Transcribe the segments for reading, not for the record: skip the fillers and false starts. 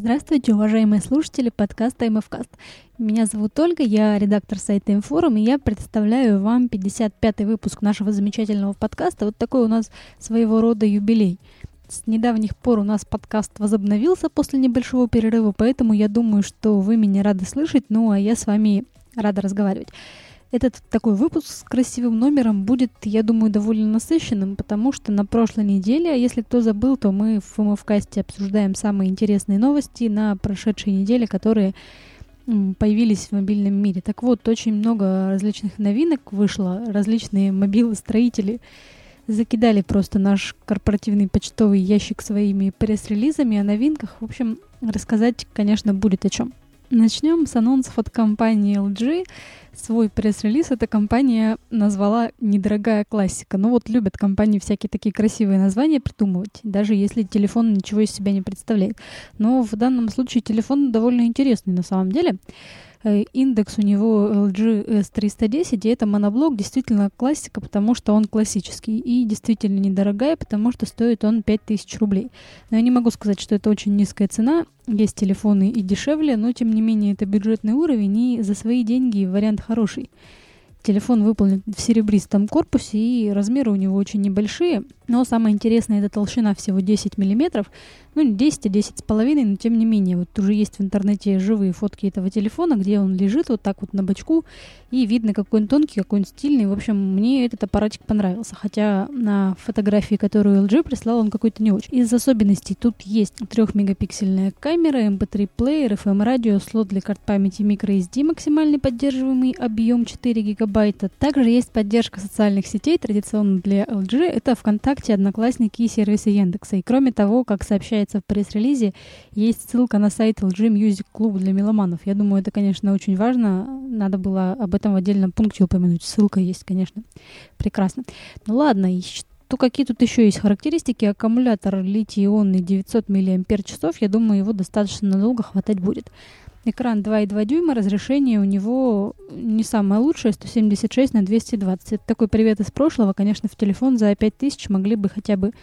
Здравствуйте, уважаемые слушатели подкаста МФКаст. Меня зовут Ольга, я редактор сайта Информ, и я представляю вам 55-й выпуск нашего замечательного подкаста. Вот такой у нас своего рода юбилей. С недавних пор у нас подкаст возобновился после небольшого перерыва, поэтому я думаю, что вы меня рады слышать, ну а я с вами рада разговаривать. Этот такой выпуск с красивым номером будет, я думаю, довольно насыщенным, потому что на прошлой неделе, а если кто забыл, то мы в МФКасте обсуждаем самые интересные новости на прошедшей неделе, которые появились в мобильном мире. Так вот, очень много различных новинок вышло, различные мобилостроители закидали просто наш корпоративный почтовый ящик своими пресс-релизами о новинках. В общем, рассказать, конечно, будет о чем. Начнем с анонсов от компании LG. Свой пресс-релиз эта компания назвала «Недорогая классика». Ну вот любят компании всякие такие красивые названия придумывать, даже если телефон ничего из себя не представляет. Но в данном случае телефон довольно интересный на самом деле. Индекс у него LG S310, и это моноблок, действительно классика, потому что он классический, и действительно недорогая, потому что стоит он 5000 рублей. Но я не могу сказать, что это очень низкая цена, есть телефоны и дешевле, но тем не менее это бюджетный уровень, и за свои деньги вариант хороший. Телефон выполнен в серебристом корпусе, и размеры у него очень небольшие, но самое интересное — это толщина всего 10 мм, ну не 10, а 10,5, но тем не менее. Вот уже есть в интернете живые фотки этого телефона, где он лежит вот так вот на бочку, и видно, какой он тонкий, какой он стильный. В общем, мне этот аппаратик понравился, хотя на фотографии, которую LG прислал, он какой-то не очень. Из особенностей тут есть 3-мегапиксельная камера, MP3-плеер, FM-радио, слот для карт памяти microSD, максимальный поддерживаемый объем 4 гигабайта. Также есть поддержка социальных сетей, традиционно для LG, это ВКонтакте, Одноклассники и сервисы Яндекса. И кроме того, как сообщается в пресс-релизе, есть ссылка на сайт LG Music Club для меломанов. Я думаю, это, конечно, очень важно. Надо было об этом в отдельном пункте упомянуть. Ссылка есть, конечно. Прекрасно. Ну ладно, какие тут еще есть характеристики? Аккумулятор литий-ионный 900 мАч. Я думаю, его достаточно надолго хватать будет. Экран 2,2 дюйма, разрешение у него не самое лучшее, 176 на 220. Это такой привет из прошлого. Конечно, в телефон за 5000 могли бы хотя бы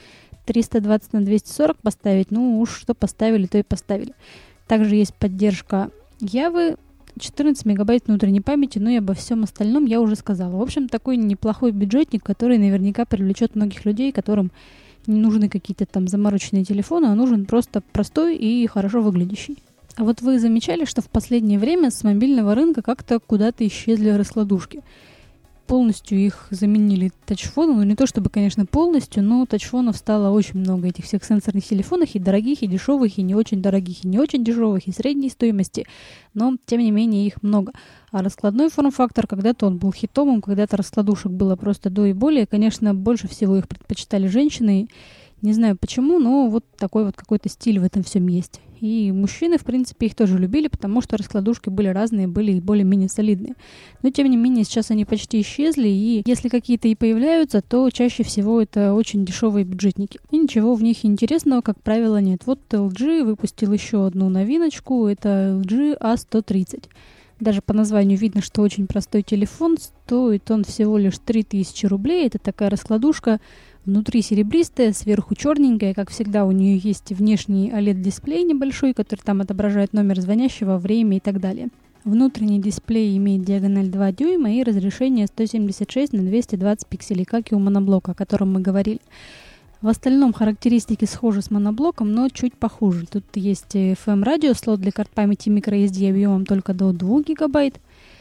320 на 240 поставить. Ну уж что поставили, то и поставили. Также есть поддержка Явы, 14 мегабайт внутренней памяти, но и обо всем остальном я уже сказала. В общем, такой неплохой бюджетник, который наверняка привлечет многих людей, которым не нужны какие-то там замороченные телефоны, а нужен просто простой и хорошо выглядящий. А вот вы замечали, что в последнее время с мобильного рынка как-то куда-то исчезли раскладушки? Полностью их заменили тачфоны, ну не то чтобы, конечно, полностью, но тачфонов стало очень много, этих всех сенсорных телефонов, и дорогих, и дешевых, и не очень дорогих, и не очень дешевых, и средней стоимости, но тем не менее их много. А раскладной форм-фактор, когда-то он был хитовым, когда-то раскладушек было просто до и более, конечно, больше всего их предпочитали женщины. Не знаю почему, но вот такой вот какой-то стиль в этом всем есть. И мужчины, в принципе, их тоже любили, потому что раскладушки были разные, были более-менее солидные. Но, тем не менее, сейчас они почти исчезли, и если какие-то и появляются, то чаще всего это очень дешевые бюджетники. И ничего в них интересного, как правило, нет. Вот LG выпустил еще одну новиночку, это LG A130. Даже по названию видно, что очень простой телефон, стоит он всего лишь 3000 рублей. Это такая раскладушка, внутри серебристая, сверху черненькая. Как всегда, у нее есть внешний OLED-дисплей небольшой, который там отображает номер звонящего, время и так далее. Внутренний дисплей имеет диагональ 2 дюйма и разрешение 176 на 220 пикселей, как и у моноблока, о котором мы говорили. В остальном характеристики схожи с моноблоком, но чуть похуже. Тут есть FM-радио, слот для карт памяти microSD объемом только до 2 гигабайт.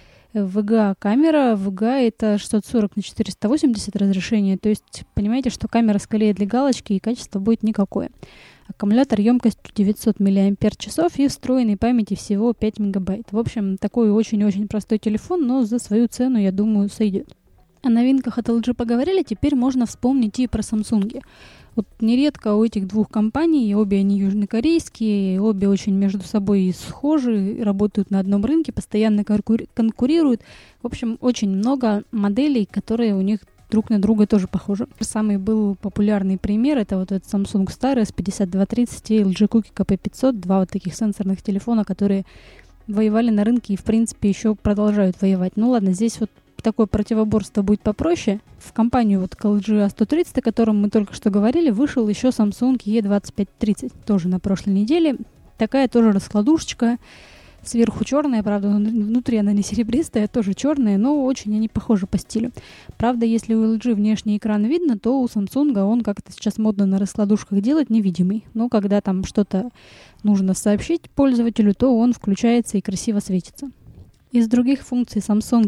VGA-камера. VGA — это 640 на 480 разрешение. То есть, понимаете, что камера скорее для галочки, и качество будет никакое. Аккумулятор емкостью 900 мАч и встроенной памяти всего 5 мегабайт. В общем, такой очень-очень простой телефон, но за свою цену, я думаю, сойдет. О новинках от LG поговорили, теперь можно вспомнить и про Samsung. Вот нередко у этих двух компаний, обе они южнокорейские, обе очень между собой схожи, работают на одном рынке, постоянно конкурируют. В общем, очень много моделей, которые у них друг на друга тоже похожи. Самый был популярный пример — это вот этот Samsung старый S5230 и LG Cookie KP500, два вот таких сенсорных телефона, которые воевали на рынке и, в принципе, еще продолжают воевать. Ну ладно, здесь вот такое противоборство будет попроще. В компанию вот к LG A130, о котором мы только что говорили, вышел еще Samsung E2530. Тоже на прошлой неделе. Такая тоже раскладушечка. Сверху черная, правда, внутри она не серебристая, тоже черная, но очень они похожи по стилю. Правда, если у LG внешний экран видно, то у Samsung он как-то сейчас модно на раскладушках делать невидимый. Но когда там что-то нужно сообщить пользователю, то он включается и красиво светится. Из других функций Samsung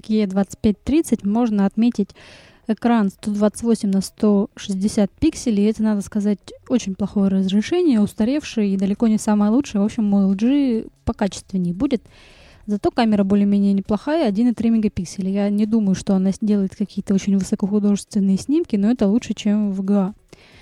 E2530 можно отметить экран 128 на 160 пикселей. Это, надо сказать, очень плохое разрешение, устаревшее и далеко не самое лучшее. В общем, у LG покачественнее будет. Зато камера более-менее неплохая, 1,3 мегапикселя. Я не думаю, что она делает какие-то очень высокохудожественные снимки, но это лучше, чем VGA.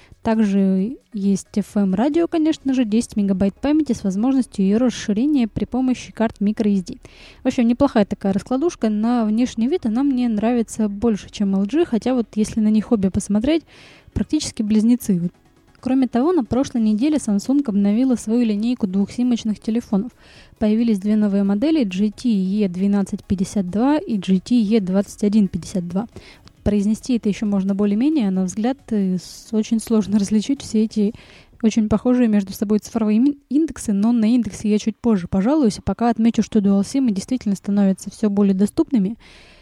Также есть FM-радио, конечно же, 10 мегабайт памяти с возможностью ее расширения при помощи карт microSD. В общем, неплохая такая раскладушка. На внешний вид она мне нравится больше, чем LG, хотя вот если на них обе посмотреть, практически близнецы. Кроме того, на прошлой неделе Samsung обновила свою линейку двухсимочных телефонов. Появились две новые модели GT E1252 и GT E2152. Произнести это еще можно более-менее, на взгляд очень сложно различить все эти очень похожие между собой цифровые индексы, но на индексы я чуть позже пожалуюсь, пока отмечу, что Dual-SIM действительно становятся все более доступными.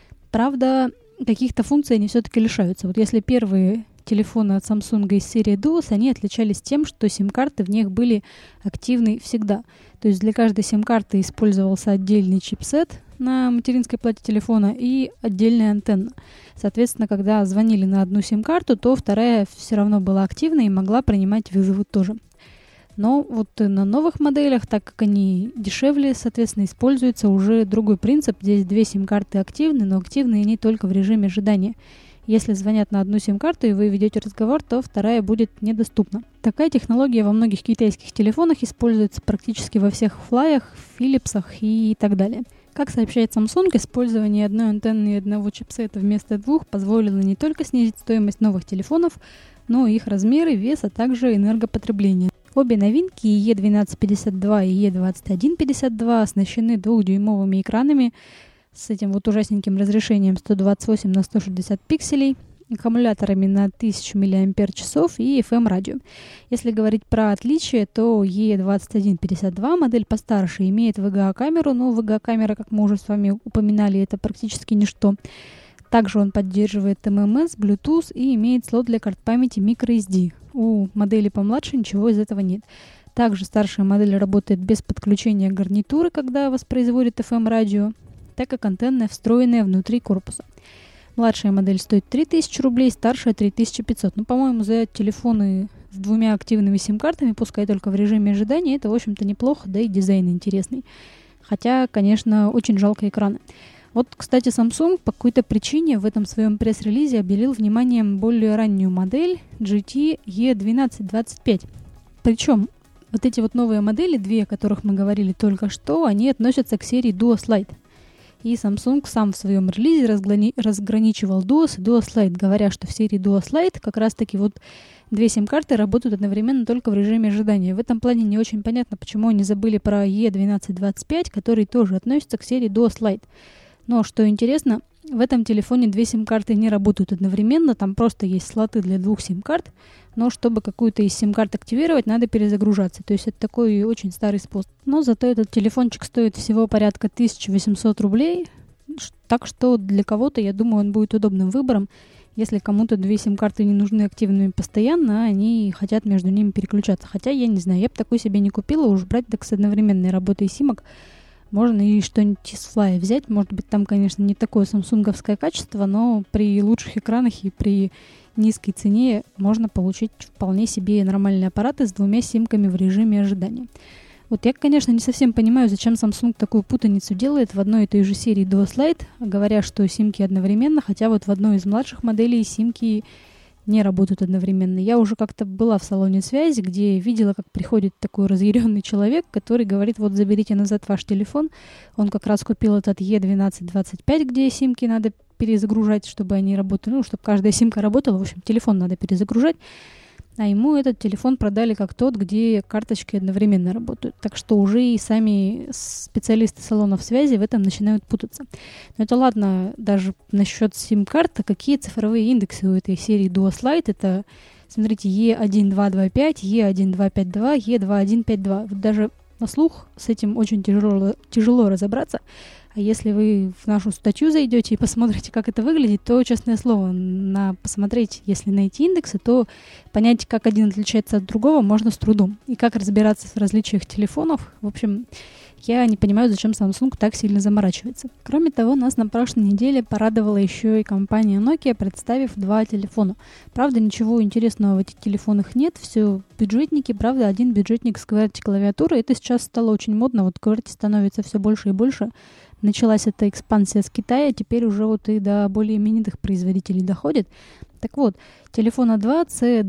Правда, каких-то функций они все-таки лишаются. Вот если первые телефоны от Samsung из серии Duos, они отличались тем, что сим-карты в них были активны всегда. То есть для каждой сим-карты использовался отдельный чипсет на материнской плате телефона и отдельная антенна. Соответственно, когда звонили на одну сим-карту, то вторая все равно была активна и могла принимать вызовы тоже. Но вот на новых моделях, так как они дешевле, соответственно, используется уже другой принцип. Здесь две сим-карты активны, но активны они только в режиме ожидания. Если звонят на одну сим-карту и вы ведете разговор, то вторая будет недоступна. Такая технология во многих китайских телефонах используется практически во всех флаях, филипсах и так далее. Как сообщает Samsung, использование одной антенны и одного чипсета вместо двух позволило не только снизить стоимость новых телефонов, но и их размеры, вес, а также энергопотребление. Обе новинки E1252 и E2152 оснащены 2-дюймовыми экранами с этим вот ужасненьким разрешением 128 на 160 пикселей, аккумуляторами на 1000 мАч и FM-радио. Если говорить про отличия, то E2152, модель постарше, имеет VGA-камеру, но VGA-камера, как мы уже с вами упоминали, это практически ничто. Также он поддерживает MMS, Bluetooth и имеет слот для карт памяти microSD. У модели помладше ничего из этого нет. Также старшая модель работает без подключения гарнитуры, когда воспроизводит FM-радио, так как антенна встроенная внутри корпуса. Младшая модель стоит 3000 рублей, старшая 3500. Ну, по-моему, за телефоны с двумя активными сим-картами, пускай только в режиме ожидания, это, в общем-то, неплохо, да и дизайн интересный. Хотя, конечно, очень жалко экраны. Вот, кстати, Samsung по какой-то причине в этом своем пресс-релизе обделил вниманием более раннюю модель GT E1225. Причем вот эти вот новые модели, две, о которых мы говорили только что, они относятся к серии Duos Lite. И Samsung сам в своем релизе разграничивал Duos и Duos Lite, говоря, что в серии Duos Lite как раз-таки вот две сим-карты работают одновременно только в режиме ожидания. В этом плане не очень понятно, почему они забыли про E1225, который тоже относится к серии Duos Lite. Но, что интересно, в этом телефоне две сим-карты не работают одновременно, там просто есть слоты для двух сим-карт, но чтобы какую-то из сим-карт активировать, надо перезагружаться. То есть это такой очень старый способ. Но зато этот телефончик стоит всего порядка 1800 рублей, так что для кого-то, я думаю, он будет удобным выбором. Если кому-то две сим-карты не нужны активными постоянно, они хотят между ними переключаться. Хотя, я не знаю, я бы такой себе не купила, уж брать так с одновременной работой симок. Можно и что-нибудь из флая взять. Может быть, там, конечно, не такое самсунговское качество, но при лучших экранах и при низкой цене можно получить вполне себе нормальные аппараты с двумя симками в режиме ожидания. Вот я, конечно, не совсем понимаю, зачем Samsung такую путаницу делает в одной и той же серии Duos Lite, говоря, что симки одновременно, хотя вот в одной из младших моделей симки не работают одновременно. Я уже как-то была в салоне связи, где видела, как приходит такой разъяренный человек, который говорит: вот заберите назад ваш телефон. Он как раз купил этот E1225, где симки надо перезагружать, чтобы они работали, ну, чтобы каждая симка работала. В общем, телефон надо перезагружать. А ему этот телефон продали как тот, где карточки одновременно работают. Так что уже и сами специалисты салонов связи в этом начинают путаться. Но это ладно, даже насчет сим-карт, какие цифровые индексы у этой серии Duos Lite. Это, смотрите, E1225, E1252, E2152. Вот даже на слух с этим очень тяжело разобраться. А если вы в нашу статью зайдете и посмотрите, как это выглядит, то, честное слово, посмотреть, если найти индексы, то понять, как один отличается от другого, можно с трудом. И как разбираться в различиях телефонов. В общем, я не понимаю, зачем Samsung так сильно заморачивается. Кроме того, нас на прошлой неделе порадовала еще и компания Nokia, представив 2 телефона. Правда, ничего интересного в этих телефонах нет, все бюджетники. Правда, один бюджетник с QWERTY-клавиатурой. Это сейчас стало очень модно, вот QWERTY становится все больше и больше. Началась эта экспансия с Китая, теперь уже вот и до более именитых производителей доходит. Так вот, телефона 2,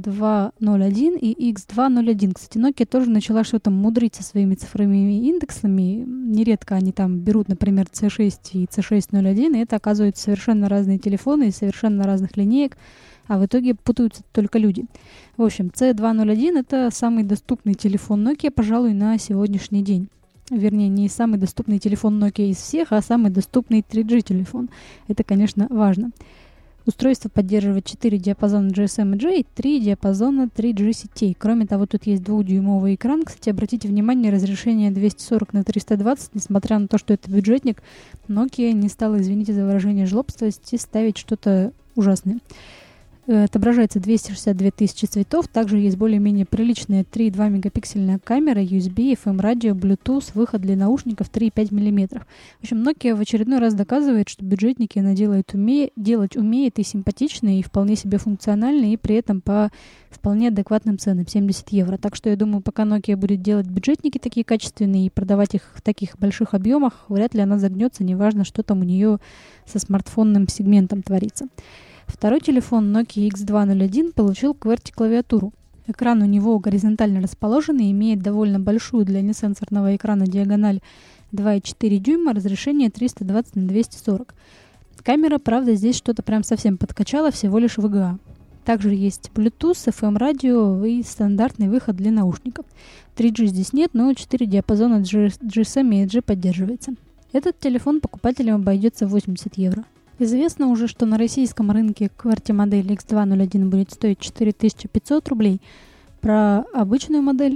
C201 и X201. Кстати, Nokia тоже начала что-то мудрить со своими цифровыми индексами. Нередко они там берут, например, C6 и C601, и это оказываются совершенно разные телефоны из совершенно разных линеек, а в итоге путаются только люди. В общем, C201 — это самый доступный телефон Nokia, пожалуй, на сегодняшний день. Вернее, не самый доступный телефон Nokia из всех, а самый доступный 3G-телефон. Это, конечно, важно. Устройство поддерживает 4 диапазона GSM и J и 3 диапазона 3G сетей. Кроме того, тут есть 2-дюймовый экран. Кстати, обратите внимание, разрешение 240 на 320. Несмотря на то, что это бюджетник, Nokia не стала, извините за выражение, жлобствовать и ставить что-то ужасное. Отображается 262 тысячи цветов. Также есть более-менее приличная 3,2 мегапиксельная камера, USB, FM радио, Bluetooth, выход для наушников 3,5 мм. В общем, Nokia в очередной раз доказывает, что бюджетники она делать умеет и симпатичные, и вполне себе функциональные, и при этом по вполне адекватным ценам, 70 евро. Так что я думаю, пока Nokia будет делать бюджетники такие качественные и продавать их в таких больших объемах, вряд ли она загнется, неважно, что там у нее со смартфонным сегментом творится. Второй телефон Nokia X201 получил QWERTY-клавиатуру. Экран у него горизонтально расположенный, имеет довольно большую для несенсорного экрана диагональ 2,4 дюйма, разрешение 320 на 240. Камера, правда, здесь что-то прям совсем подкачала, всего лишь VGA. Также есть Bluetooth, FM радио и стандартный выход для наушников. 3G здесь нет, но 4 диапазона GSM и Edge поддерживается. Этот телефон покупателям обойдется 80 евро. Известно уже, что на российском рынке QWERTY модель X201 будет стоить 4500 рублей. Про обычную модель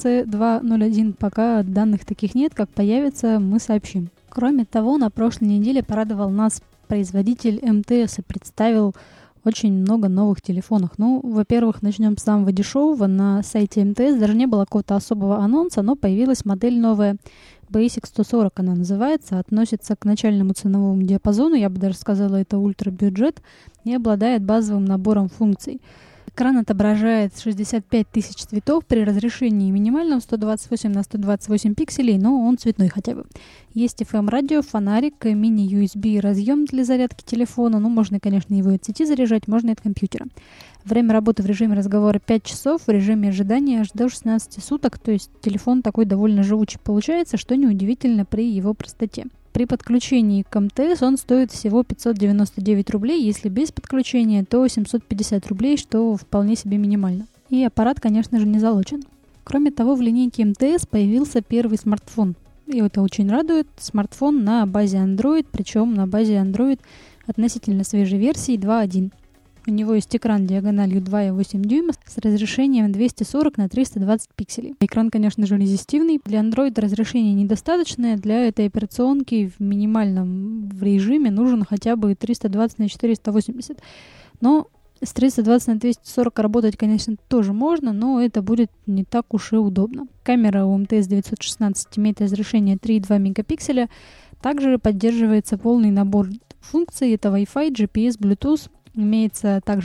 C201 пока данных таких нет. Как появится, мы сообщим. Кроме того, на прошлой неделе порадовал нас производитель МТС и представил очень много новых телефонов. Ну, во-первых, начнем с самого дешевого. На сайте МТС даже не было какого-то особого анонса, но появилась модель новая. Basic 140 она называется, относится к начальному ценовому диапазону, я бы даже сказала, это ультрабюджет, и обладает базовым набором функций. Экран отображает 65 тысяч цветов при разрешении минимальном 128 на 128 пикселей, но он цветной хотя бы. Есть FM-радио, фонарик, мини-USB разъем для зарядки телефона. Ну, можно, конечно, его от сети заряжать, можно от компьютера. Время работы в режиме разговора 5 часов, в режиме ожидания аж до 16 суток. То есть телефон такой довольно живучий получается, что неудивительно при его простоте. При подключении к МТС он стоит всего 599 рублей. Если без подключения, то 750 рублей, что вполне себе минимально. И аппарат, конечно же, не залочен. Кроме того, в линейке МТС появился первый смартфон. И это очень радует. Смартфон на базе Android, причем на базе Android относительно свежей версии 2.1. У него есть экран диагональю 2,8 дюйма с разрешением 240 на 320 пикселей. Экран, конечно же, резистивный. Для Android разрешение недостаточное. Для этой операционки в минимальном режиме нужен хотя бы 320 на 480. Но с 320 на 240 работать, конечно, тоже можно, но это будет не так уж и удобно. Камера у МТС 916 имеет разрешение 3,2 мегапикселя. Также поддерживается полный набор функций. Это Wi-Fi, GPS, Bluetooth. Имеется также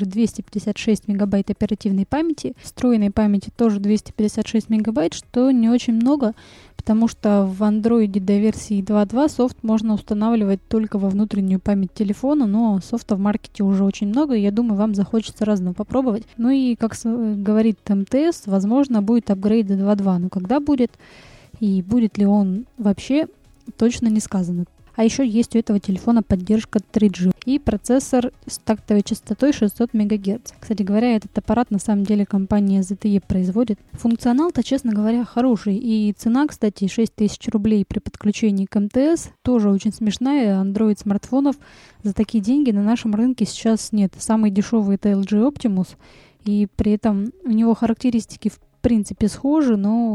256 мегабайт оперативной памяти. Встроенной памяти тоже 256 мегабайт, что не очень много, потому что в Android до версии 2.2 софт можно устанавливать только во внутреннюю память телефона, но софта в маркете уже очень много, и я думаю, вам захочется разного попробовать. Ну и, как говорит МТС, возможно, будет апгрейд до 2.2. Но когда будет и будет ли он вообще, точно не сказано. А еще есть у этого телефона поддержка 3G и процессор с тактовой частотой 600 МГц. Кстати говоря, этот аппарат на самом деле компания ZTE производит. Функционал-то, честно говоря, хороший. И цена, кстати, 6000 рублей при подключении к МТС тоже очень смешная. Android-смартфонов за такие деньги на нашем рынке сейчас нет. Самый дешевый это LG Optimus. И при этом у него характеристики в принципе схожи, но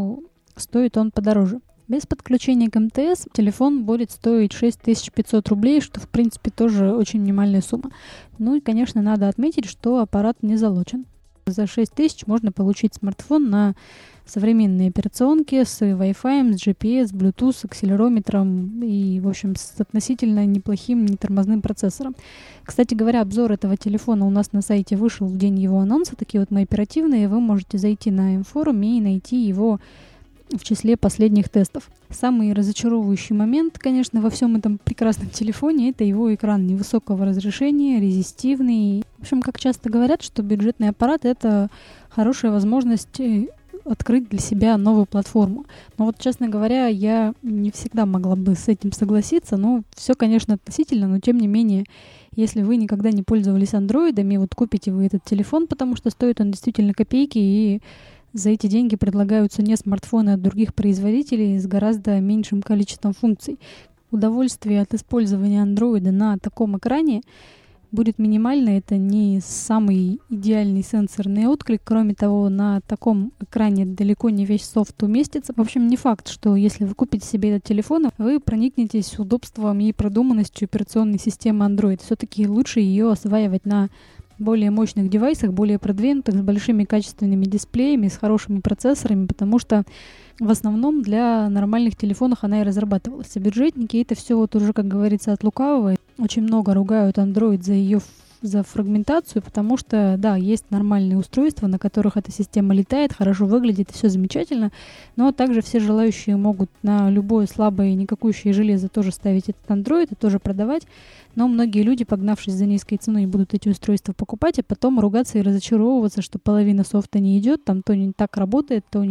стоит он подороже. Без подключения к МТС телефон будет стоить 6500 рублей, что, в принципе, тоже очень минимальная сумма. Ну и, конечно, надо отметить, что аппарат не залочен. За 6000 можно получить смартфон на современные операционки с Wi-Fi, с GPS, с Bluetooth, с акселерометром и, в общем, с относительно неплохим нетормозным процессором. Кстати говоря, обзор этого телефона у нас на сайте вышел в день его анонса. Такие вот мы оперативные. Вы можете зайти на М-форум и найти его в числе последних тестов. Самый разочаровывающий момент, конечно, во всем этом прекрасном телефоне — это его экран невысокого разрешения, резистивный. В общем, как часто говорят, что бюджетный аппарат — это хорошая возможность открыть для себя новую платформу. Но вот, честно говоря, я не всегда могла бы с этим согласиться. Но все, конечно, относительно, но тем не менее, если вы никогда не пользовались андроидами, вот купите вы этот телефон, потому что стоит он действительно копейки, и за эти деньги предлагаются не смартфоны от других производителей с гораздо меньшим количеством функций. Удовольствие от использования андроида на таком экране будет минимально. Это не самый идеальный сенсорный отклик. Кроме того, на таком экране далеко не весь софт уместится. В общем, не факт, что если вы купите себе этот телефон, вы проникнетесь удобством и продуманностью операционной системы Android. Все-таки лучше ее осваивать на более мощных девайсах, более продвинутых, с большими качественными дисплеями, с хорошими процессорами, потому что в основном для нормальных телефонов она и разрабатывалась. А бюджетники — это все вот уже, как говорится, от лукавого. Очень много ругают Android за фрагментацию, потому что, да, есть нормальные устройства, на которых эта система летает, хорошо выглядит и все замечательно, но также все желающие могут на любое слабое и никакущее железо тоже ставить этот Android и тоже продавать, но многие люди, погнавшись за низкой ценой, будут эти устройства покупать, а потом ругаться и разочаровываться, что половина софта не идет, там то не так работает, то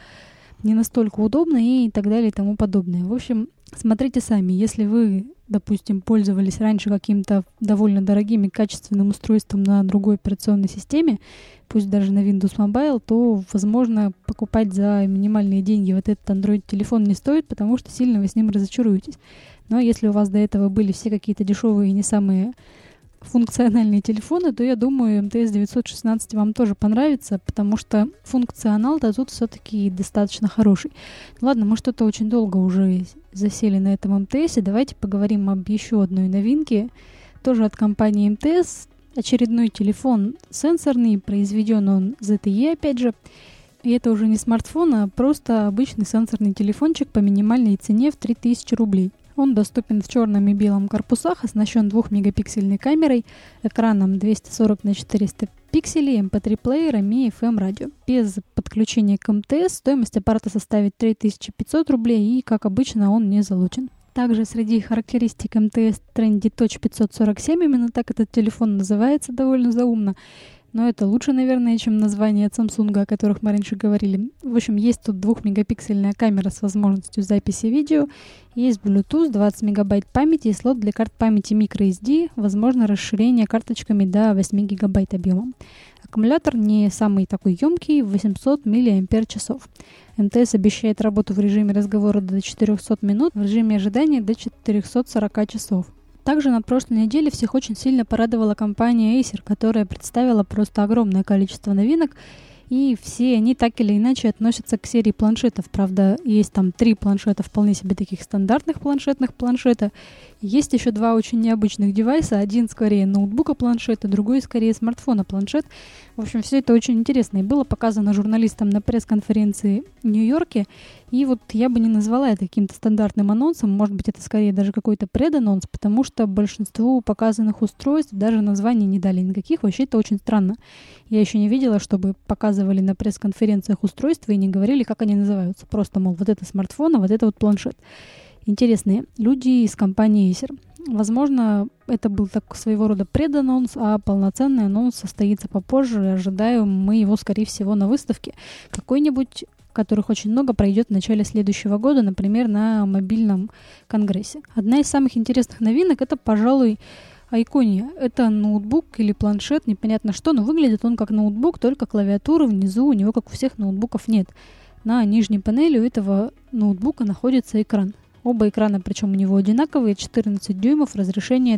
не настолько удобно и так далее и тому подобное. В общем, смотрите сами. Если вы, допустим, пользовались раньше каким-то довольно дорогим и качественным устройством на другой операционной системе, пусть даже на Windows Mobile, то, возможно, покупать за минимальные деньги вот этот Android-телефон не стоит, потому что сильно вы с ним разочаруетесь. Но если у вас до этого были все какие-то дешевые и не самые функциональные телефоны, то я думаю, МТС 916 вам тоже понравится, потому что функционал-то тут все-таки достаточно хороший. Ладно, мы что-то очень долго уже засели на этом МТСе. Давайте поговорим об еще одной новинке, тоже от компании МТС. Очередной телефон сенсорный, произведен он ZTE, опять же. И это уже не смартфон, а просто обычный сенсорный телефончик по минимальной цене в 3000 рублей. Он доступен в черном и белом корпусах, оснащен 2-мегапиксельной камерой, экраном 240 на 400 пикселей, MP3-плеером и FM-радио. Без подключения к МТС стоимость аппарата составит 3500 рублей, и, как обычно, он не залочен. Также среди характеристик МТС Trendy Touch 547, именно так этот телефон называется, довольно заумно. Но это лучше, наверное, чем название от Samsung, о которых мы раньше говорили. В общем, есть тут 2-мегапиксельная камера с возможностью записи видео, есть Bluetooth, 20 мегабайт памяти и слот для карт памяти microSD, возможно расширение карточками до 8 гигабайт объемом. Аккумулятор не самый такой емкий, 800 мАч. МТС обещает работу в режиме разговора до 400 минут, в режиме ожидания до 440 часов. Также на прошлой неделе всех очень сильно порадовала компания Acer, которая представила просто огромное количество новинок, и все они так или иначе относятся к серии планшетов. Правда, есть там 3 планшета вполне себе таких стандартных планшетных планшета. Есть еще 2 очень необычных девайса. Один скорее ноутбука-планшет, а другой скорее смартфона-планшет. В общем, все это очень интересно. И было показано журналистам на пресс-конференции в Нью-Йорке. И вот я бы не назвала это каким-то стандартным анонсом. Может быть, это скорее даже какой-то преданонс, потому что большинству показанных устройств даже названий не дали никаких. Вообще это очень странно. Я еще не видела, чтобы показывали на пресс-конференциях устройства и не говорили, как они называются. Просто, мол, вот это смартфон, а вот это вот планшет. Интересные люди из компании Acer. Возможно, это был так своего рода преданонс, а полноценный анонс состоится попозже. Ожидаем мы его, скорее всего, на выставке какой-нибудь, которых очень много, пройдет в начале следующего года, например, на мобильном конгрессе. Одна из самых интересных новинок — это, пожалуй, Iconia. Это ноутбук или планшет, непонятно что, но выглядит он как ноутбук, только клавиатуры внизу у него, как у всех ноутбуков, нет. На нижней панели у этого ноутбука находится экран. Оба экрана, причем у него одинаковые, 14 дюймов, разрешение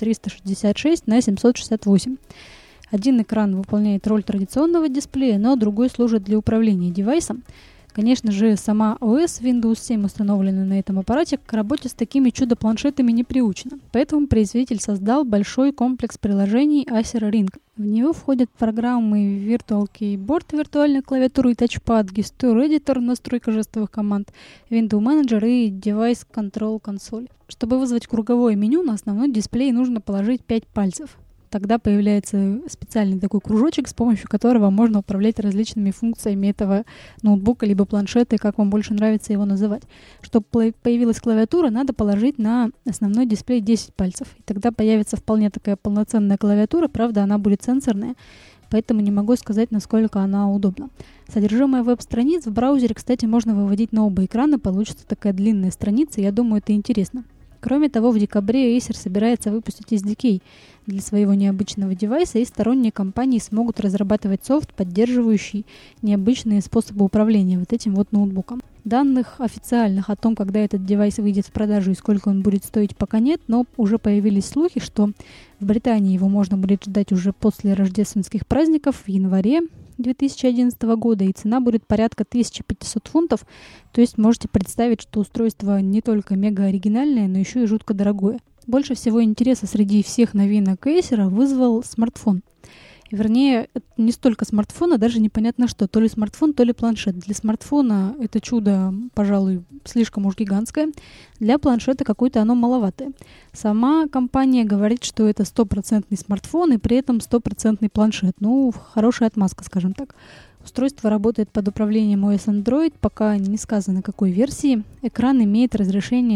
1366 на 768. Один экран выполняет роль традиционного дисплея, но другой служит для управления девайсом. Конечно же, сама ОС Windows 7, установленная на этом аппарате, к работе с такими чудо-планшетами не приучена. Поэтому производитель создал большой комплекс приложений Acer Ring. В него входят программы Virtual Keyboard, виртуальная клавиатура и тачпад, Gesture Editor, настройка жестовых команд, Window Manager и Device Control Console. Чтобы вызвать круговое меню, на основной дисплей нужно положить 5 пальцев. Тогда появляется специальный такой кружочек, с помощью которого можно управлять различными функциями этого ноутбука либо планшета, и как вам больше нравится его называть. Чтобы появилась клавиатура, надо положить на основной дисплей 10 пальцев. И тогда появится вполне такая полноценная клавиатура, правда, она будет сенсорная, поэтому не могу сказать, насколько она удобна. Содержимое веб-страниц в браузере, кстати, можно выводить на оба экрана, получится такая длинная страница, я думаю, это интересно. Кроме того, в декабре Acer собирается выпустить SDK для своего необычного девайса, и сторонние компании смогут разрабатывать софт, поддерживающий необычные способы управления вот этим вот ноутбуком. Данных официальных о том, когда этот девайс выйдет в продажу и сколько он будет стоить, пока нет, но уже появились слухи, что в Британии его можно будет ждать уже после рождественских праздников в январе 2011 года, и цена будет порядка 1500 фунтов, то есть можете представить, что устройство не только мега оригинальное, но еще и жутко дорогое. Больше всего интереса среди всех новинок Acer вызвал смартфон. Вернее, это не столько смартфон, а даже непонятно что. То ли смартфон, то ли планшет. Для смартфона это чудо, пожалуй, слишком уж гигантское. Для планшета какое-то оно маловатое. Сама компания говорит, что это 100% смартфон и при этом 100% планшет. Ну, хорошая отмазка, скажем так. Устройство работает под управлением OS Android, пока не сказано какой версии. Экран имеет разрешение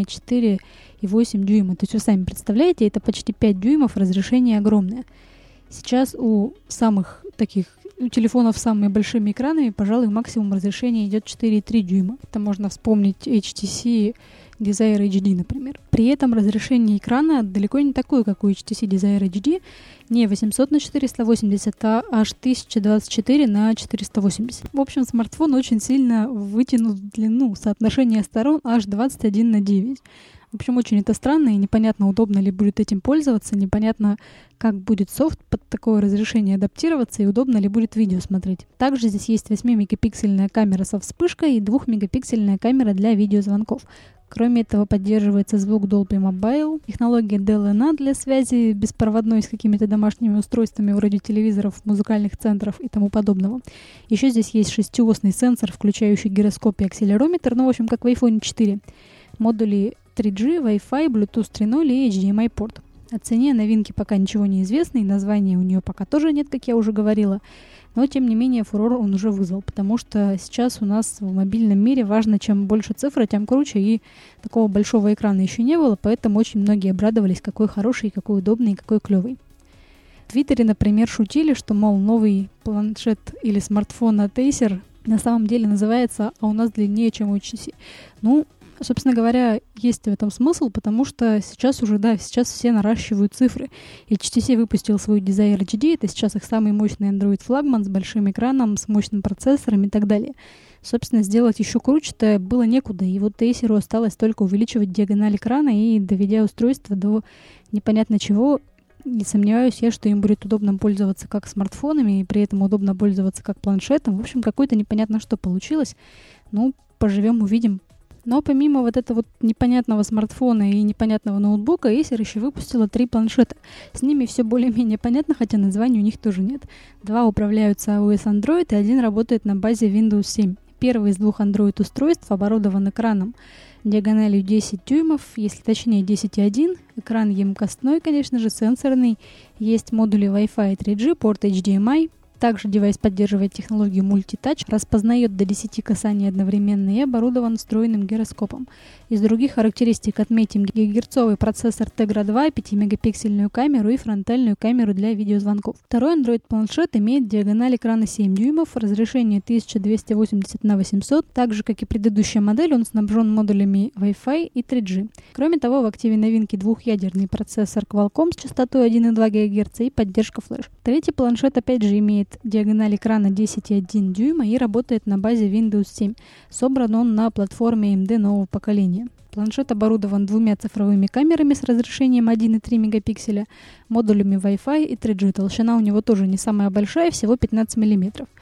4,8 дюйма. То есть вы сами представляете, это почти 5 дюймов, разрешение огромное. Сейчас у самых таких телефонов с самыми большими экранами, пожалуй, максимум разрешения идет 4,3 дюйма. Это можно вспомнить HTC Desire HD, например. При этом разрешение экрана далеко не такое, как у HTC Desire HD, не 800 на 480, а аж 1024 на 480. В общем, смартфон очень сильно вытянут в длину, соотношение сторон аж 21 на 9. В общем, очень это странно, и непонятно, удобно ли будет этим пользоваться, непонятно, как будет софт под такое разрешение адаптироваться, и удобно ли будет видео смотреть. Также здесь есть 8-мегапиксельная камера со вспышкой и 2-мегапиксельная камера для видеозвонков. Кроме этого, поддерживается звук Dolby Mobile, технология DLNA для связи беспроводной с какими-то домашними устройствами вроде телевизоров, музыкальных центров и тому подобного. Еще здесь есть 6-осный сенсор, включающий гироскоп и акселерометр, ну, в общем, как в iPhone 4. Модули 3G, Wi-Fi, Bluetooth 3.0 и HDMI порт. О цене новинки пока ничего не известно, и названия у нее пока тоже нет, как я уже говорила. Но, тем не менее, фурор он уже вызвал, потому что сейчас у нас в мобильном мире важно, чем больше цифры, тем круче, и такого большого экрана еще не было, поэтому очень многие обрадовались, какой хороший, какой удобный, какой клевый. В Твиттере, например, шутили, что, мол, новый планшет или смартфон от Acer на самом деле называется «А у нас длиннее, чем у HTC». Ну, собственно говоря, есть в этом смысл, потому что сейчас уже, да, сейчас все наращивают цифры. HTC выпустил свой Desire HD, это сейчас их самый мощный Android-флагман с большим экраном, с мощным процессором и так далее. Собственно, сделать еще круче-то было некуда, и вот Acer осталось только увеличивать диагональ экрана и доведя устройство до непонятно чего. Не сомневаюсь я, что им будет удобно пользоваться как смартфонами, и при этом удобно пользоваться как планшетом. В общем, какое-то непонятно что получилось. Ну, поживем, увидим. Но помимо вот этого вот непонятного смартфона и непонятного ноутбука, Acer еще выпустила 3 планшета. С ними все более-менее понятно, хотя названий у них тоже нет. 2 управляются iOS Android, и 1 работает на базе Windows 7. Первый из 2 Android-устройств оборудован экраном диагональю 10 дюймов, если точнее 10,1. Экран емкостной, конечно же, сенсорный. Есть модули Wi-Fi и 3G, порт HDMI. Также девайс поддерживает технологию мультитач, распознает до 10 касаний одновременно и оборудован встроенным гироскопом. Из других характеристик отметим гигагерцовый процессор Tegra 2, 5-мегапиксельную камеру и фронтальную камеру для видеозвонков. Второй Android-планшет имеет диагональ экрана 7 дюймов, разрешение 1280 на 800. Так же, как и предыдущая модель, он снабжен модулями Wi-Fi и 3G. Кроме того, в активе новинки двухъядерный процессор Qualcomm с частотой 1,2 ГГц и поддержка флеш. Третий планшет опять же имеет диагональ экрана 10,1 дюйма и работает на базе Windows 7. Собран он на платформе AMD нового поколения. Планшет оборудован 2 цифровыми камерами с разрешением 1,3 мегапикселя, модулями Wi-Fi и 3G. Толщина у него тоже не самая большая, всего 15 мм.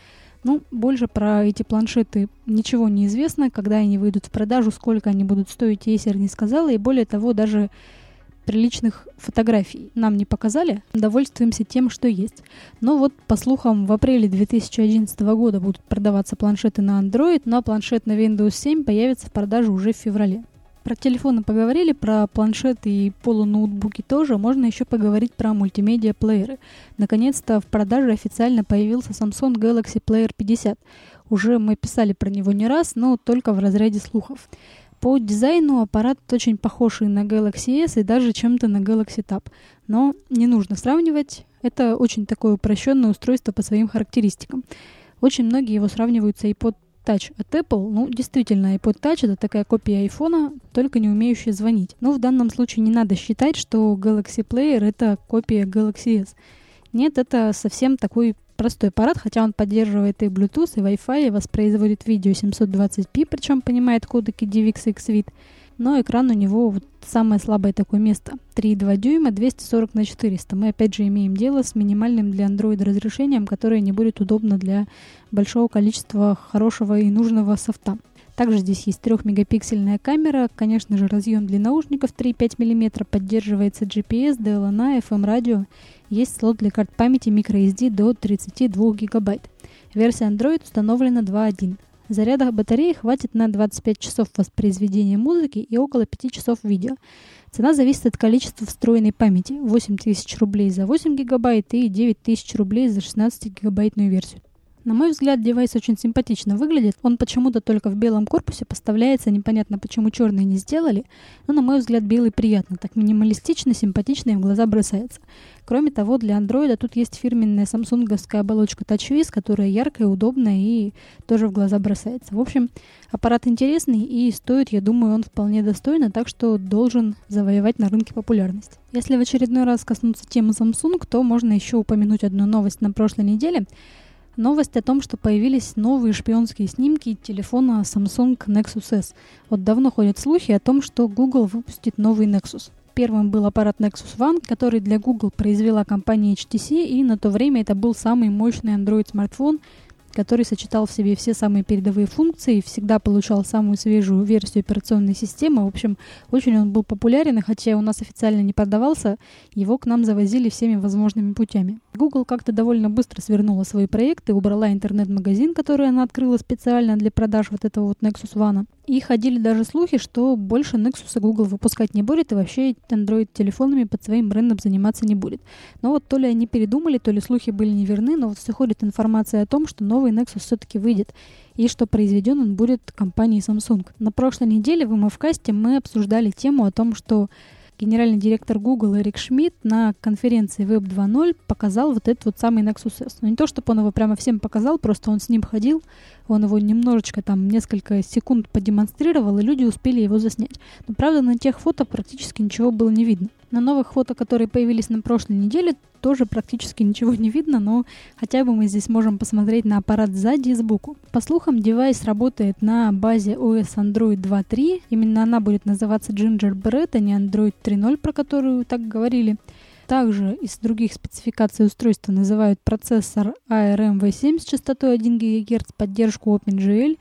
Больше про эти планшеты ничего не известно, когда они выйдут в продажу, сколько они будут стоить, Acer не сказала, и более того, даже приличных фотографий нам не показали, довольствуемся тем, что есть. Но вот, по слухам, в апреле 2011 года будут продаваться планшеты на Android, но планшет на Windows 7 появится в продаже уже в феврале. Про телефоны поговорили, про планшеты и полуноутбуки тоже. Можно еще поговорить про мультимедиа-плееры. Наконец-то в продаже официально появился Samsung Galaxy Player 50. Уже мы писали про него не раз, но только в разряде слухов. По дизайну аппарат очень похож и на Galaxy S, и даже чем-то на Galaxy Tab. Но не нужно сравнивать. Это очень такое упрощенное устройство по своим характеристикам. Очень многие его сравнивают с iPod Touch от Apple. Действительно, iPod Touch — это такая копия айфона, только не умеющая звонить. Но в данном случае не надо считать, что Galaxy Player — это копия Galaxy S. Нет, это совсем такой простой аппарат, хотя он поддерживает и Bluetooth, и Wi-Fi, и воспроизводит видео 720p, причем понимает кодеки DivX и Xvid. Но экран у него самое слабое такое место. 3,2 дюйма, 240 на 400. Мы опять же имеем дело с минимальным для Android разрешением, которое не будет удобно для большого количества хорошего и нужного софта. Также здесь есть 3-мегапиксельная камера, конечно же разъем для наушников 3,5 мм, поддерживается GPS, DLNA, FM-радио, есть слот для карт памяти microSD до 32 ГБ. Версия Android установлена 2.1. Заряда батареи хватит на 25 часов воспроизведения музыки и около 5 часов видео. Цена зависит от количества встроенной памяти. 8000 рублей за 8 гигабайт и 9000 рублей за 16-гигабайтную версию. На мой взгляд, девайс очень симпатично выглядит. Он почему-то только в белом корпусе поставляется, непонятно почему черный не сделали, но, на мой взгляд, белый приятно, так минималистично, симпатично и в глаза бросается. Кроме того, для Android тут есть фирменная самсунговская оболочка TouchWiz, которая яркая, удобная и тоже в глаза бросается. В общем, аппарат интересный и стоит, я думаю, он вполне достойно, так что должен завоевать на рынке популярность. Если в очередной раз коснуться темы Samsung, то можно еще упомянуть одну новость на прошлой неделе. Новость о том, что появились новые шпионские снимки телефона Samsung Nexus S. Давно ходят слухи о том, что Google выпустит новый Nexus. Первым был аппарат Nexus One, который для Google произвела компания HTC, и на то время это был самый мощный Android-смартфон, который сочетал в себе все самые передовые функции, всегда получал самую свежую версию операционной системы. В общем, очень он был популярен, и хотя у нас официально не продавался, его к нам завозили всеми возможными путями. Google как-то довольно быстро свернула свои проекты, убрала интернет-магазин, который она открыла специально для продаж этого Nexus One. И ходили даже слухи, что больше Nexus Google выпускать не будет и вообще Android-телефонами под своим брендом заниматься не будет. Но то ли они передумали, то ли слухи были неверны, но все ходит информация о том, что новый Nexus все-таки выйдет и что произведен он будет компанией Samsung. На прошлой неделе в МФКасте мы обсуждали тему о том, что генеральный директор Google Эрик Шмидт на конференции Web 2.0 показал этот самый Nexus S. Не то, чтобы он его прямо всем показал, просто он с ним ходил, он его немножечко несколько секунд продемонстрировал, и люди успели его заснять. Но, правда, на тех фото практически ничего было не видно. На новых фото, которые появились на прошлой неделе, тоже практически ничего не видно, но хотя бы мы здесь можем посмотреть на аппарат сзади и сбоку. По слухам, девайс работает на базе OS Android 2.3. Именно она будет называться Gingerbread, а не Android 3.0, про которую так говорили. Также из других спецификаций устройства называют процессор ARM V7 с частотой 1 ГГц, поддержку OpenGL,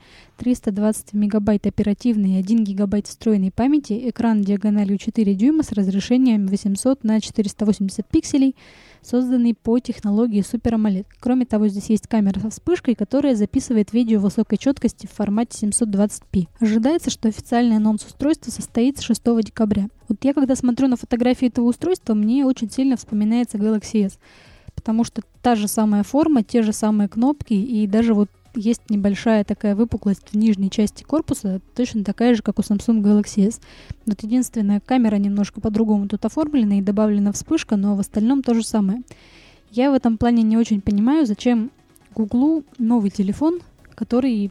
320 МБ оперативной и 1 ГБ встроенной памяти, экран диагональю 4 дюйма с разрешением 800 на 480 пикселей, созданный по технологии Super AMOLED. Кроме того, здесь есть камера со вспышкой, которая записывает видео высокой четкости в формате 720p. Ожидается, что официальный анонс устройства состоится 6 декабря. Я когда смотрю на фотографии этого устройства, мне очень сильно вспоминается Galaxy S, потому что та же самая форма, те же самые кнопки и даже есть небольшая такая выпуклость в нижней части корпуса, точно такая же, как у Samsung Galaxy S. Единственная камера немножко по-другому тут оформлена и добавлена вспышка, но в остальном то же самое. Я в этом плане не очень понимаю, зачем Google новый телефон, который в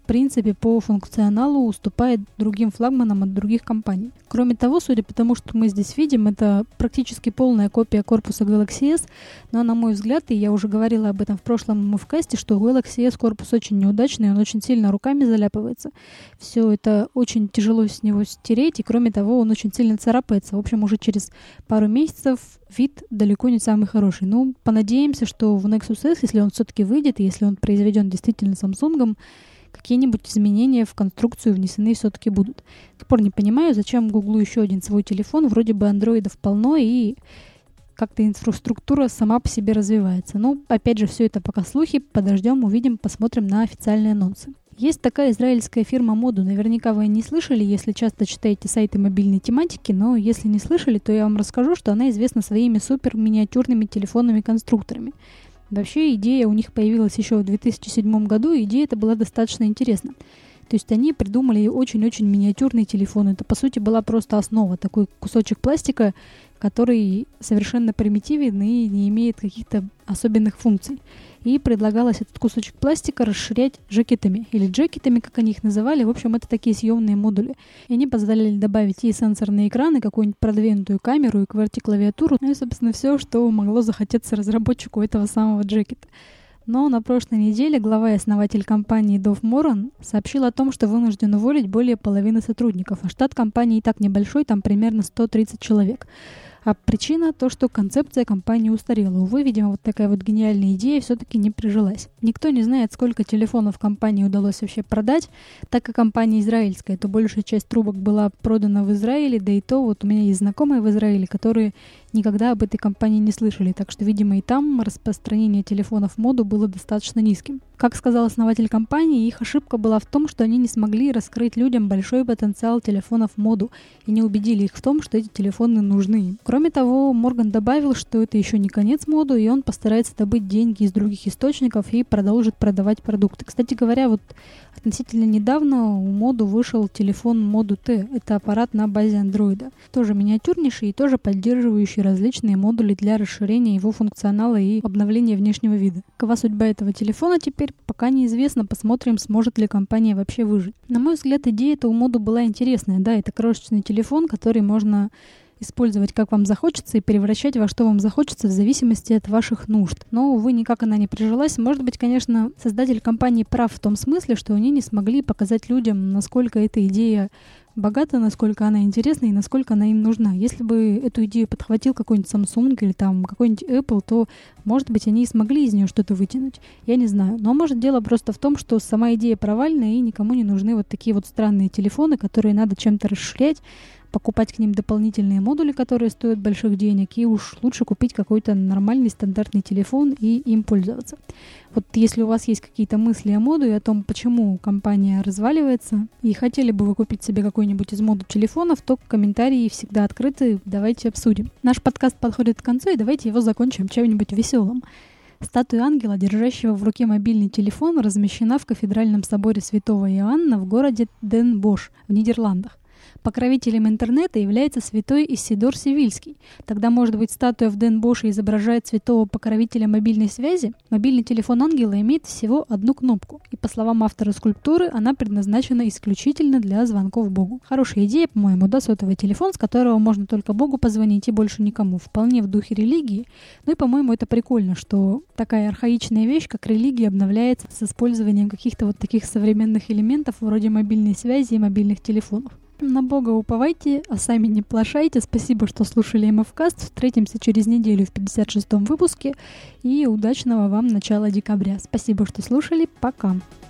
принципе, по функционалу уступает другим флагманам от других компаний. Кроме того, судя по тому, что мы здесь видим, это практически полная копия корпуса Galaxy S, но, на мой взгляд, и я уже говорила об этом в прошлом MFcast, что у Galaxy S корпус очень неудачный, он очень сильно руками заляпывается. Все это очень тяжело с него стереть, и, кроме того, он очень сильно царапается. В общем, уже через пару месяцев вид далеко не самый хороший. Ну, понадеемся, что в Nexus S, если он все-таки выйдет, и если он произведен действительно Samsung, какие-нибудь изменения в конструкцию внесены все-таки будут. До сих пор не понимаю, зачем Гуглу еще один свой телефон. Вроде бы андроидов полно, и как-то инфраструктура сама по себе развивается. Но, опять же, все это пока слухи. Подождем, увидим, посмотрим на официальные анонсы. Есть такая израильская фирма Modu. Наверняка вы не слышали, если часто читаете сайты мобильной тематики, но если не слышали, то я вам расскажу, что она известна своими супер-миниатюрными телефонами-конструкторами. Вообще идея у них появилась еще в 2007 году, и идея эта была достаточно интересна. То есть они придумали очень-очень миниатюрный телефон. Это, по сути, была просто основа, такой кусочек пластика, который совершенно примитивен и не имеет каких-то особенных функций. И предлагалось этот кусочек пластика расширять джекетами, или джекетами, как они их называли. В общем, это такие съемные модули. И они позволяли добавить и сенсорные экраны, какую-нибудь продвинутую камеру, и QWERTY-клавиатуру, ну и, собственно, все, что могло захотеться разработчику этого самого джекета. Но на прошлой неделе глава и основатель компании Дов Моран сообщил о том, что вынужден уволить более половины сотрудников, а штат компании и так небольшой, там примерно 130 человек. А причина то, что концепция компании устарела. Увы, видимо, вот такая вот гениальная идея все-таки не прижилась. Никто не знает, сколько телефонов компании удалось вообще продать. Так как компания израильская, то большая часть трубок была продана в Израиле, да и то вот у меня есть знакомые в Израиле, которые никогда об этой компании не слышали. Так что, видимо, и там распространение телефонов Modu было достаточно низким. Как сказал основатель компании, их ошибка была в том, что они не смогли раскрыть людям большой потенциал телефонов Modu и не убедили их в том, что эти телефоны нужны им. Кроме того, Морган добавил, что это еще не конец Modu, и он постарается добыть деньги из других источников и продолжит продавать продукты. Кстати говоря, вот относительно недавно у Modu вышел телефон Modu T. Это аппарат на базе андроида. Тоже миниатюрнейший и тоже поддерживающий различные модули для расширения его функционала и обновления внешнего вида. Какова судьба этого телефона теперь пока неизвестно. Посмотрим, сможет ли компания вообще выжить. На мой взгляд, идея-то у Modu была интересная. Да, это крошечный телефон, который можно использовать как вам захочется и превращать во что вам захочется в зависимости от ваших нужд. Но, увы, никак она не прижилась. Может быть, конечно, создатель компании прав в том смысле, что они не смогли показать людям, насколько эта идея богата, насколько она интересна и насколько она им нужна. Если бы эту идею подхватил какой-нибудь Samsung или там какой-нибудь Apple, то, может быть, они и смогли из нее что-то вытянуть. Я не знаю. Но, может, дело просто в том, что сама идея провальная и никому не нужны вот такие вот странные телефоны, которые надо чем-то расширять, покупать к ним дополнительные модули, которые стоят больших денег, и уж лучше купить какой-то нормальный стандартный телефон и им пользоваться. Вот если у вас есть какие-то мысли о Modu и о том, почему компания разваливается, и хотели бы вы купить себе какой-нибудь из Modu телефонов, то комментарии всегда открыты, давайте обсудим. Наш подкаст подходит к концу, и давайте его закончим чем-нибудь веселым. Статуя ангела, держащего в руке мобильный телефон, размещена в кафедральном соборе Святого Иоанна в городе Ден Бош в Нидерландах. Покровителем интернета является святой Исидор Севильский. Тогда, может быть, статуя в Ден Боше изображает святого покровителя мобильной связи? Мобильный телефон ангела имеет всего одну кнопку. И, по словам автора скульптуры, она предназначена исключительно для звонков Богу. Хорошая идея, по-моему, да, сотовый телефон, с которого можно только Богу позвонить и больше никому. Вполне в духе религии. Ну и, по-моему, это прикольно, что такая архаичная вещь, как религия, обновляется с использованием каких-то вот таких современных элементов, вроде мобильной связи и мобильных телефонов. На Бога уповайте, а сами не плашайте. Спасибо, что слушали MFcast. Встретимся через неделю в 56-м выпуске. И удачного вам начала декабря. Спасибо, что слушали. Пока.